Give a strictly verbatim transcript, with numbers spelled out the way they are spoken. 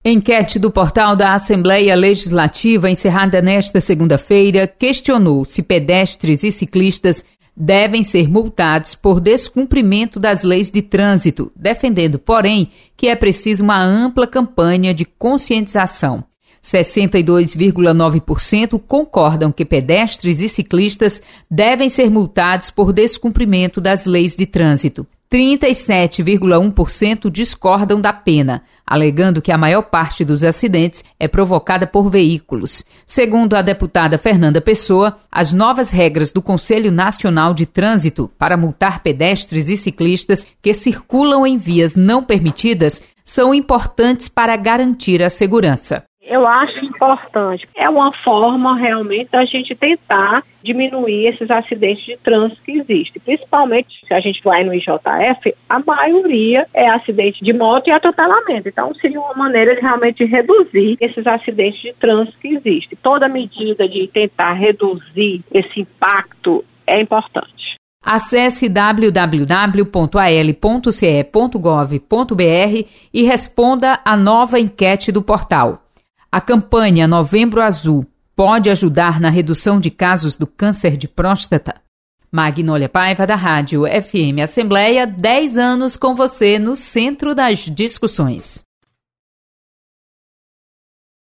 Enquete do portal da Assembleia Legislativa, encerrada nesta segunda-feira, questionou se pedestres e ciclistas devem ser multados por descumprimento das leis de trânsito, defendendo, porém, que é preciso uma ampla campanha de conscientização. sessenta e dois vírgula nove por cento concordam que pedestres e ciclistas devem ser multados por descumprimento das leis de trânsito. trinta e sete vírgula um por cento discordam da pena, alegando que a maior parte dos acidentes é provocada por veículos. Segundo a deputada Fernanda Pessoa, as novas regras do Conselho Nacional de Trânsito para multar pedestres e ciclistas que circulam em vias não permitidas são importantes para garantir a segurança. Eu acho importante. É uma forma realmente da gente tentar diminuir esses acidentes de trânsito que existem. Principalmente se a gente vai no I J F, a maioria é acidente de moto e atropelamento. Então seria uma maneira de realmente reduzir esses acidentes de trânsito que existem. Toda medida de tentar reduzir esse impacto é importante. Acesse w w w ponto a l ponto c e ponto gov ponto b r e responda à nova enquete do portal. A campanha Novembro Azul pode ajudar na redução de casos do câncer de próstata? Magnólia Paiva, da Rádio F M Assembleia, dez anos com você no centro das discussões.